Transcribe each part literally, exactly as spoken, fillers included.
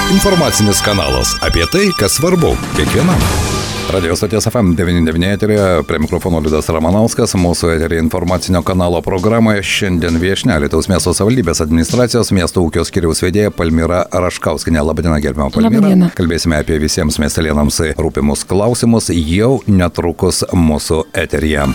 Informacinis kanalas apie tai, kas svarbu kiekvienam. Radio stoties F M devyniasdešimt devyni eteryje, prie mikrofono Liudas Ramanauskas, mūsų eteryje informacinio kanalo programoje šiandien viešnia Alytaus miesto savivaldybės administracijos miesto ūkio skyriaus vedėja Palmira Raškauskienė. Labadiena, gerbiama Palmira. Labadiena. Kalbėsime apie visiems miestelėnams rūpimus klausimus jau netrukus mūsų eteryje.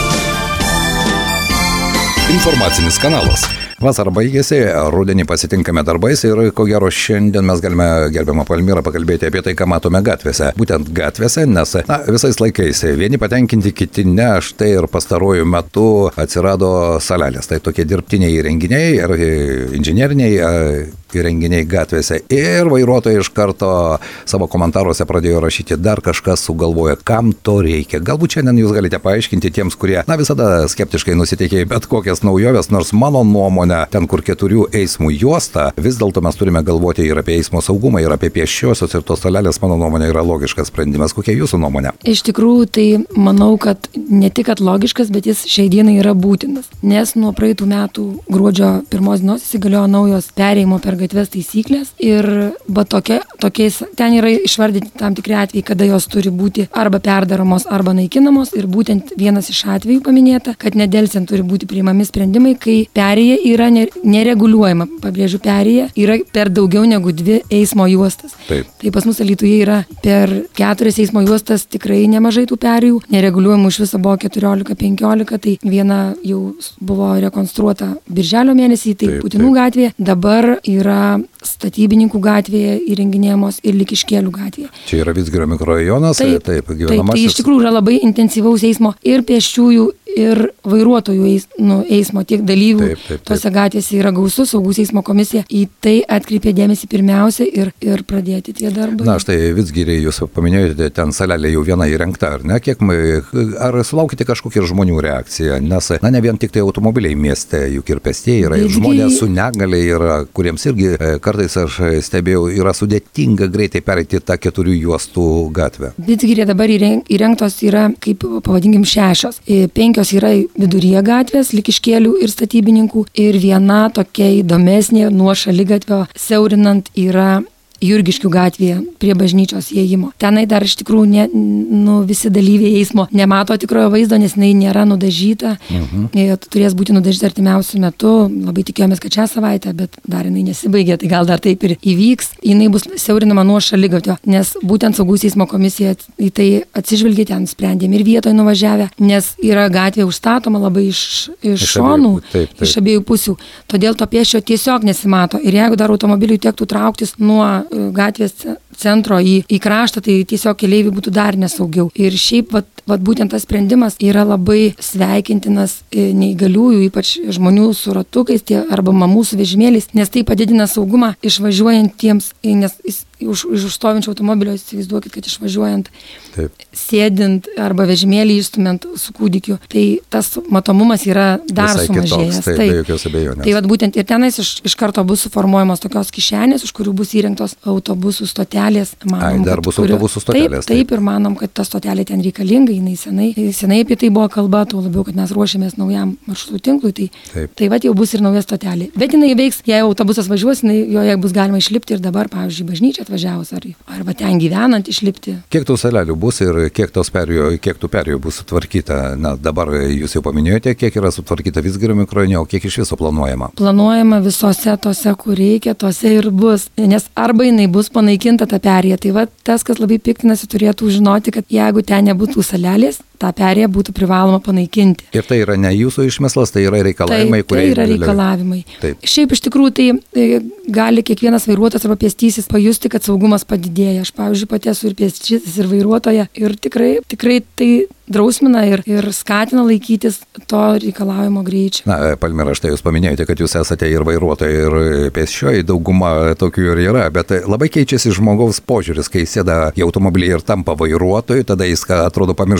Informacinis kanalas. Vasara baigėsi, rudenį pasitinkame darbais ir ko gero šiandien mes galime, gerbiamą Palmirą, pakalbėti apie tai, ką matome gatvėse. Būtent gatvėse, nes na, visais laikais vieni patenkinti, kiti ne. Štai ir pastaruoju metu atsirado salelės. Tai tokie dirbtiniai įrenginiai ir inžinieriniai įrenginiai gatvėse. Ir vairuotojai iš karto savo komentaruose pradėjo rašyti, dar kažkas sugalvoja, kam to reikia. Galbūt šiandien jūs galite paaiškinti tiems, kurie na, visada skeptiškai nusiteikė bet kokias naujoves, nors mano nuomonė, ten, kur keturių eismų juosta, vis dėlto mes turime galvoti ir apie eismo saugumą, ir apie pėsčiuosius, ir tos salelės, mano nuomonė, yra logiškas sprendimas. Kokia jūsų nuomonė? Iš tikrųjų, tai manau, kad ne tik kad logiškas, bet jis šiai dienai yra būtinas. Nes nuo praeitų metų gruodžio pirmos dienos įsigaliojo naujos perėjimo per gatves taisyklės ir va tokia, tokiais, ten yra išvardyti tam tikri atvejai, kada jos turi būti arba perdaromos, arba naikinamos. Ir būtent vienas iš atvejų paminėta, kad nedelsiant turi būti priimami sprendimai, kai perėja yra nereguliuojama, pabrėžiu, perėja yra per daugiau negu dvi eismo juostas. Taip. Tai pas mus Alytuje yra per keturias eismo juostas tikrai nemažai tų perėjų, nereguliuojamų iš viso buvo keturiolika penkiolika, tai viena jau buvo rekonstruota birželio mėnesį, tai taip, Putinų taip. gatvėje, dabar yra Statybininkų gatvėje įrenginėjamos ir Likiškėlių gatvėje. Čia yra Vidzgirio mikrorajonas, taip, taip, gyvenamasis. Taip, tai iš tikrųjų yra labai intensyvaus eismo ir pėsčiųjų, ir vairuotojų eis, nu, eismo, tiek dalyvių. Taip, taip, taip. Tose gatvėse yra gausus, saugus eismo komisija į tai atkreipė dėmesį pirmiausia ir, ir pradėti tie darbai. Na, štai Vidzgirį jūs paminėjote, ten salelė jau viena įrengta, ar ne? Kiek, ar sulaukite kažkokią žmonių reakciją? Nes, na, ne vien tik tai automobiliai mieste, juk ir pėstieji yra, ir žmonės su negalia yra, kuriems irgi kartais aš stebėjau, yra sudėtinga greitai pereiti tą keturių juostų gatvę. Vidzgirė dabar įrengtos yra, kaip pavadinkim, šešios. Penkios yra viduryje gatvės, Likiškėlių ir Statybininkų, ir viena tokia įdomesnė nuo šaligatvio siaurinant yra Jurgiškių gatvėje prie bažnyčios įėjimo. Tenai dar iš tikrųjų ne, nu, visi dalyviai eismo nemato tikrojo vaizdo, nes jinai nėra nudažyta. Mhm. Turės būti nudažyta artimiausių metų. Labai tikėjomės, kad šią savaitę, bet dar jinai nesibaigė, tai gal dar taip ir įvyks. Jinai bus siaurinama nuo šaligatvio, nes būtent saugus eismo komisija į tai atsižvelgė, ten sprendėm ir vietoje nuvažiavę, nes yra gatvė užstatoma labai iš, iš, iš šonų, abiejų, taip, taip. iš abiejų pusių. Todėl to pėsčio tiesiog nesimato. Ir jeigu dar automobiliui tektų trauktis nuo gatvės centro į, į kraštą, tai tiesiog keleiviai būtų dar nesaugiau. Ir šiaip, vat, vat būtent tas sprendimas yra labai sveikintinas neįgaliųjų, ypač žmonių su ratukais tie, arba mamų su vežimėliais, nes tai padidina saugumą išvažiuojantiems, nes už, už užstovinčio automobilio, įsivaizduokit, kad išvažiuojant, taip, sėdint arba vežimėlį išstumiant su kūdikiu, tai tas matomumas yra dar visai sumažėjęs. Kitoks, taip, be jokios abejonės. Tai vat būtent ir tenais iš, iš karto bus suformuojamos tokios kišenės, už kurių bus įrengtos autobusų stotelės. Manom, Ai, dar bus kuri, autobusų stotelės. Taip, taip, ir manom, kad ta stotelė ten reikalinga, jinai senai, senai apie tai buvo kalba, tuo labiau, kad mes ruošiamės naujam maršrutų tinklui, tai, taip. tai vat jau bus ir nauja stotelė. Bet jinai veiks, jei autobusas važiuos, jinai, joje bus galima išlipti ir dabar, pavyzdžiui, bažnyčią atvažiavus ar, arba ten gyvenant išlipti. Kiek tų salelių bus ir kiek tos perėjų, kiek tų perėjų bus sutvarkyta? Na, dabar jūs jau paminėjote, kiek yra sutvarkyta Vidzgirio mikrorajone, o kiek iš viso planuojama? Planuojama visose tose, kur reikia, tose ir bus, nes arba jinai bus panaikinta ta perėja. Tai va tas, kas labai piktinasi, turėtų žinoti, kad jeigu ten nebūtų salelės, tą perėją būtų privaloma panaikinti. Ir tai yra ne jūsų išmeslas, tai yra reikalavimai, kurie... Tai yra reikalavimai. Taip. Šiaip iš tikrųjų tai, tai gali kiekvienas vairuotojas arba pėstysis pajusti, kad saugumas padidėja. Aš, pavyzdžiui, pati esu ir pėstysis, ir vairuotoja, ir tikrai, tikrai tai drausmina ir, ir skatina laikytis to reikalavimo greičio. Na, Palmira, štai jūs paminėjote, kad jūs esate ir vairuotojai, ir pėsčioji, dauguma tokių ir yra, bet labai keičiasi žmogaus požiūris, kai sėda į automobilį ir tampa vairuotoju, tada jis atrodo pamiršta, jog jis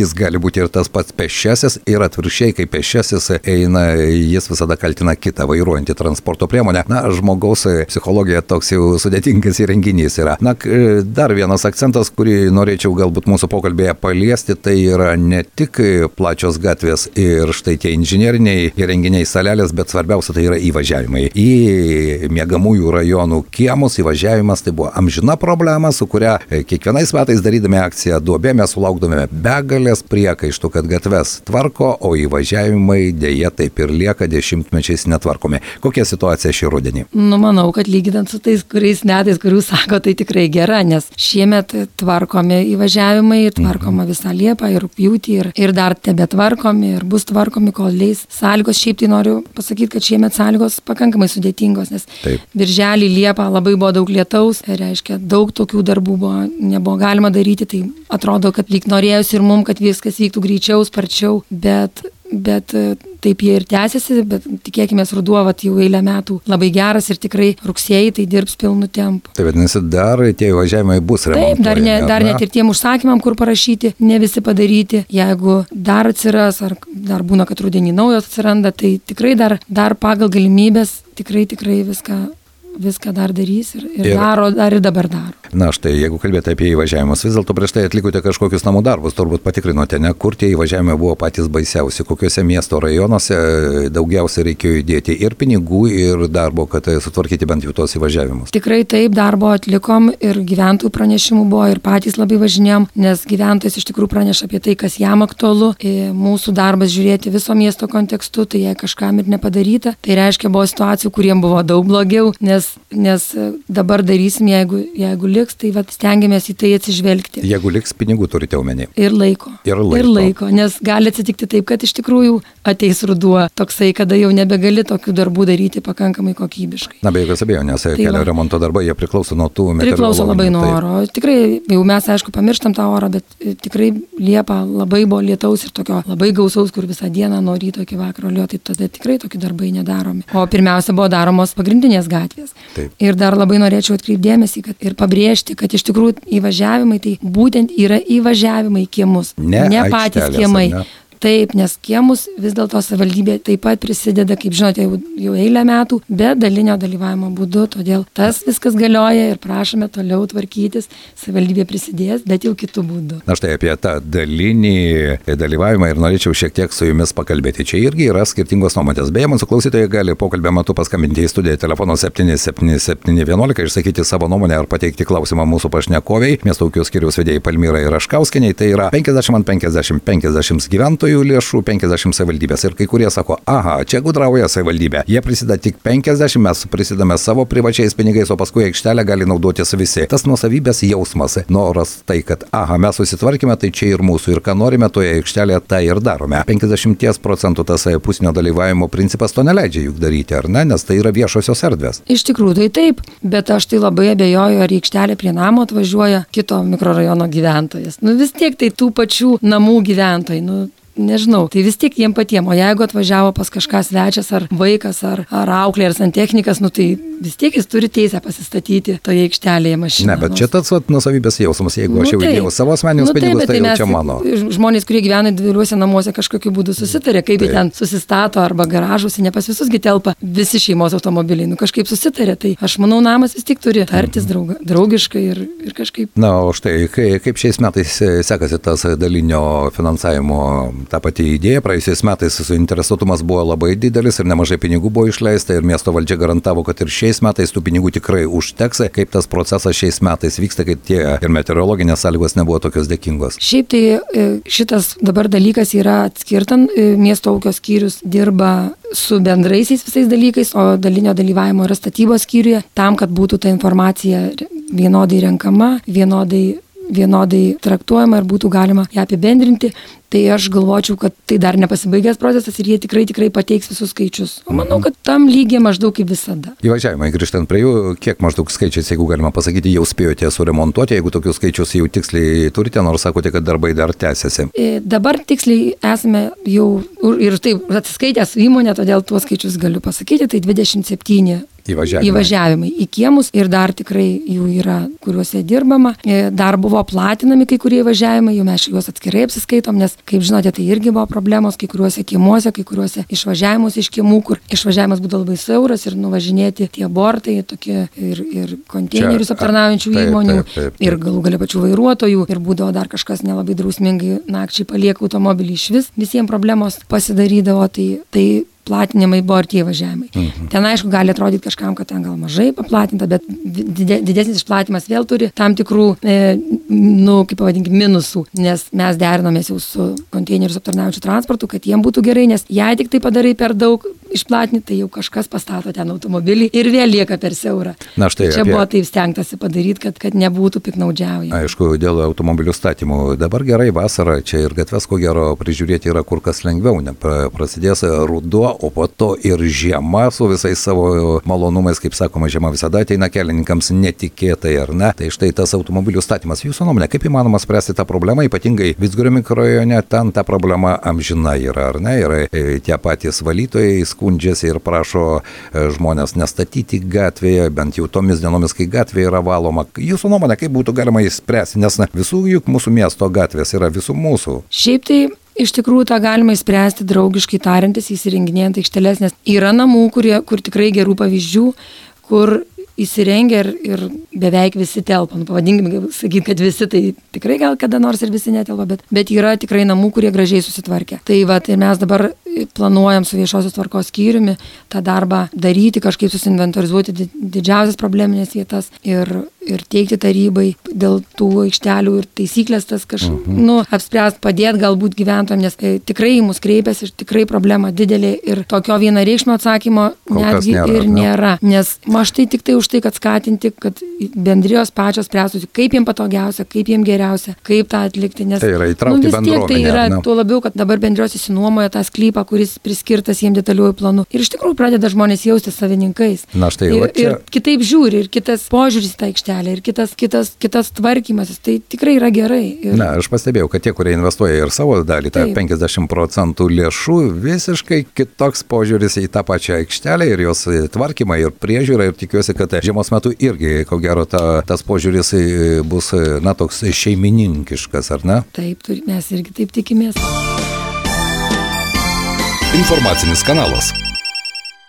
jis gali būti ir tas pats pėsčiasis ir atvirkščiai, kai pėsčiasis eina, jis visada kaltina kitą vairuojantį transporto priemonę. Na, žmogaus psichologija toks jau sudėtingas įrenginys yra. Na, dar vienas akcentas, kurį norėčiau galbūt mūsų pokalbėje paliesti, tai yra ne tik plačios gatvės ir štai tie inžineriniai įrenginiai salelės, bet svarbiausia tai yra įvažiavimai. Į miegamųjų rajonų kiemus įvažiavimas tai buvo amžina problema, su kuria kiekvienais metais darydami akciją duobė mes sulaukdome begalės priekaištų, kad gatves tvarko, o įvažiavimai dėja taip ir lieka dešimtmečiais netvarkomi. Kokia situacija šį rudenį? Nu, manau, kad lyginant su tais kuriais metais, kurių sako, tai tikrai gera, nes šiemet tvarkomi įvažiavimai, tvarkoma visą Liepą ir rugpjūtį ir, ir dar tebe tvarkomi ir bus tvarkomi, kol leis sąlygos. Šiaip tai noriu pasakyti, kad šiemet sąlygos pakankamai sudėtingos, nes Taip. Birželį Liepą labai buvo daug lietaus, reiškia, daug tokių darbų buvo, nebuvo galima daryti, tai atrodo, kad lyg norėjusi ir mum, kad viskas vyktų greičiau, sparčiau, bet bet taip jie ir tęsiasi, bet tikėkime, ruduo vat, jau eilę metų labai geras ir tikrai rugsėjai tai dirbs pilnu tempu. Tai vadinasi, dar tie įvažiavimai bus remontuojami. Taip, dar, ne, dar net ir tiem užsakymam, kur parašyti, ne visi padaryti. Jeigu dar atsiras, ar dar būna, kad rudenį naujos atsiranda, tai tikrai dar, dar pagal galimybės tikrai, tikrai viską viską dar darys ir, ir, ir daro, dar ir dabar daro. Na štai, jeigu kalbėti apie įvažiavimus, vis dėlto prieš tai atlikote kažkokius namų darbus, turbūt patikrinote, ne, kur tie įvažiavimai buvo patys baisiausi, kokiuose miesto rajonuose daugiausiai reikėjo įdėti ir pinigų, ir darbo, kad sutvarkyti bent jau tos įvažiavimus. Tikrai taip, darbo atlikom ir gyventojų pranešimų buvo ir patys labai važinėjom, nes gyventojas iš tikrųjų praneša apie tai, kas jam aktualu. Mūsų darbas žiūrėti viso miesto kontekstu, tai jei kažkam ir nepadaryta, tai reiškia buvo situacijų, kuriem buvo daug blogiau, nes nes dabar darysim, jeigu, jeigu liks, tai vat, stengiamės į tai atsižvelgti. Jeigu liks, pinigų turite omeny. Ir laiko. Ir laiko. Ir laiko, nes gali atsitikti taip, kad iš tikrųjų ateis ruduo toksai, kada jau nebegali tokių darbų daryti pakankamai kokybiškai. Na, be jokios abejonės, tai kelio remonto darbai, jie priklauso nuo tų meteorologinių. Priklauso labai nuo oro. Tikrai, jau mes aišku pamirštam tą orą, bet tikrai Liepą labai buvo lietaus ir tokio labai gausaus, kur visą dieną nuo ryto iki vakaro lijo, tai tada tikrai tokie darbai nedaromi. O pirmiausia buvo daromos pagrindinės gatvės. Taip. Ir dar labai norėčiau atkreipdėmėsi kad ir pabrėžti, kad iš tikrųjų įvažiavimai tai būtent yra įvažiavimai į kiemus, ne, ne patys kiemai. Ne. Taip, nes kiemus vis dėlto savivaldybė taip pat prisideda, kaip žinote, jau, jau eilę metų, bet dalinio dalyvavimo būdu, todėl tas viskas galioja ir prašome toliau tvarkytis, savivaldybė prisidės, bet jau kitų būdų. Na štai apie tą dalinį dalyvavimą ir norėčiau šiek tiek su jumis pakalbėti. Čia irgi yra skirtingos nuomonės. Beje, mūsų klausytojai gali pokalbio metu paskambinti į studiją telefonu septyni septyni septyni vienuolika, išsakyti savo nuomonę ar pateikti klausimą mūsų pašnekoviai, miesto ūkio skyriaus vedėjai Palmirai Raškauskienei, tai yra penkiasdešimt ant penkiasdešimt penkiasdešimt gyventojų lėšų, penkiasdešimt savivaldybės. Ir kai kurie sako, aha, čia gudrauja savivaldybė. Jie prisideda tik penkiasdešimt, mes prisidame savo privačiais pinigais, o paskui aikštelę gali naudotis visi. Tas nuosavybės jausmas, noras tai, kad, aha, mes susitvarkime, tai čia ir mūsų, ir ką norime toje aikštelėje, tai ir darome. penkiasdešimt procentų tas pusinio dalyvavimo principas to neleidžia juk daryti, ar ne, nes tai yra viešosios erdvės. Iš tikrųjų tai taip, bet aš tai labai abejoju, ar į aikštelę prie namo atvažiuoja kito mikrorajono gyventojas. Nu vis tiek tai tų pačių namų gyventojai, nu nežinau, tai vis tiek jiem patiem, o jeigu atvažiavo pas kažką svečias ar vaikas ar, ar auklė ar santechnikas, nu tai vis tiek jis turi teisę pasistatyti toje aikštelėje mašiną. Ne, bet čia tas vat, nusavybės jausmas, jeigu nu, aš jau įdėjau savo asmeninius nu, pinigus, tai, tai jau čia mano. Žmonės, kurie gyvena dideliuose namuose, kažkokiu būdu susitarė, kaip jie ten susistato arba garažuose, ne pas visus gi telpa visi šeimos automobiliai, nu kažkaip susitarė, tai aš manau, namas vis tik turi tartis drauga, draugiškai ir, ir kažkaip. Na, o štai, kaip šiais metais sekasi tas dalinio finansavimo ta pati idėja, praėjusiais metais suinteresuotumas buvo labai didelis ir nemažai pinigų buvo išleista ir miesto valdžia garantavo, kad ir šiais metais tų pinigų tikrai užteks. Kaip tas procesas šiais metais vyksta, kai tie ir meteorologinės sąlygos nebuvo tokios dėkingos? Šiaip tai šitas dabar dalykas yra atskirtan, miesto ūkio skyrius dirba su bendraisiais visais dalykais, o dalinio dalyvavimo yra statybos skyriuje, tam, kad būtų ta informacija vienodai renkama, vienodai vienodai traktuojama ir būtų galima ją apibendrinti, tai aš galvočiau, kad tai dar nepasibaigęs procesas ir jie tikrai tikrai pateiks visus skaičius. O manau, kad tam lygiai maždaug kaip visada. Įvažiavimai, grįžtant prie jų, kiek maždaug skaičiais, jeigu galima pasakyti, jau spėjote suremontuoti, jeigu tokius skaičius jau tiksliai turite, nors sakote, kad darbai dar tęsiasi. E, dabar tiksliai esame jau ir taip atsiskaitę su įmonė, todėl tuos skaičius galiu pasakyti, tai dvidešimt septyni įvažiavimai. įvažiavimai į kiemus ir dar tikrai jų yra, kuriuose dirbama. Dar buvo platinami kai kurie įvažiavimai, jau mes juos atskirai apsiskaitom, nes, kaip žinote, tai irgi buvo problemos kai kuriuose kiemuose, kai kuriuose išvažiavimus iš kiemų, kur išvažiavimas būdavo labai siauras ir nuvažinėti tie bortai, tokie ir, ir konteinerius aptarnaujančių taip, įmonių, taip, taip, taip. ir galų galia pačių vairuotojų, ir būdavo dar kažkas nelabai drausmingai nakčiai palieka automobilį iš vis, visiems problemos pasidarydavo, tai, tai platinimai buvo ir tie įvažiavimai. Mhm. Ten aišku gali atrodyti kažkam, kad ten gal mažai paplatinta, bet didesnis išplatimas vėl turi tam tikrų, e, nu, kaip pavadinkim, minusų, nes mes derinomės jau su konteinerius aptarnaujančių transportu, kad jiem būtų gerai, nes jei tik tai padarai per daug išplatinti, tai jau kažkas pastato ten automobilį ir vėl lieka per siaurą. Na, štai, čia apie... buvo taip stengtasi padaryti, kad, kad nebūtų piknaudžiaujama. Aišku, dėl automobilių statymų. Dabar gerai vasara, čia ir gatves, ko gero, prižiūrėti yra kur kas lengviau, ne prasidės ruduo, o po to ir žiema su visais savo malonumais, kaip sakoma, žiema visada ateina kelininkams netikėtai, ar ne? Tai štai tas automobilių statymas. Jūsų nuomonė, kaip įmanoma spręsti tą problemą, ypatingai Vidzgirio mikrorajone, ten ta problema amžina yra, ar ne? Ir tie patys valytojai skundžiasi ir prašo žmonės nestatyti gatvėje, bent jau tomis dienomis, kai gatvė yra valoma. Jūsų nuomonė, kaip būtų galima įspręsti, nes na, visų juk mūsų miesto gatvės yra visų mūsų. Šiaip tai iš tikrųjų tą galima įspręsti draugiškai tariantis, įsirenginėjant aikšteles, nes yra namų, kurie, kur tikrai gerų pavyzdžių, kur įsirengia ir, ir beveik visi telpa. Nu, pavadinkime, sakyti, kad visi, tai tikrai gal kada nors ir visi netelpa, bet, bet yra tikrai namų, kurie gražiai susitvarkė. Tai va, tai mes dabar planuojam su viešosios tvarkos skyriumi tą darbą daryti, kažkaip susinventorizuoti didžiausias probleminės vietas ir, ir teikti tarybai dėl tų aikštelių ir taisyklės tas kažkaip, mhm. nu, apspręst, padėti galbūt gyventojams, nes e, tikrai į mus kreipiasi ir tikrai problema didelė ir tokio vienareikšmio atsakymo Kol netgi nėra, ir ne? nėra. Nes aš tai tik tai už tai, kad skatinti, kad bendrijos pačios spręstųsi, kaip jiems patogiausia, kaip jiems geriausia, kaip tą atlikti. Nes, tai yra įtraukti nu, vis tiek tai yra, ne? tuo labiau, kad dabar bendrijos įsinuomoja tą sklypą, kuris priskirtas jiems detaliuoju planu. Ir iš tikrųjų pradeda žmonės jausti savininkais. Na, štai, ir, čia... ir kitaip žiūri, ir kitas požiūris į tą aikštelę, ir kitas, kitas, kitas tvarkymasis. Tai tikrai yra gerai. Ir... Na, aš pastebėjau, kad tie, kurie investuoja ir savo dalį, tą penkiasdešimt procentų lėšų, visiškai kitoks požiūris į tą pačią aikštelę ir jos tvarkymą ir priežiūrą. Ir tikiuosi, kad žiemos metu irgi, ko gero, ta, tas požiūris bus, na, toks šeimininkiškas, ar ne? Taip, mes irgi taip tikimės. Informacinis kanalas.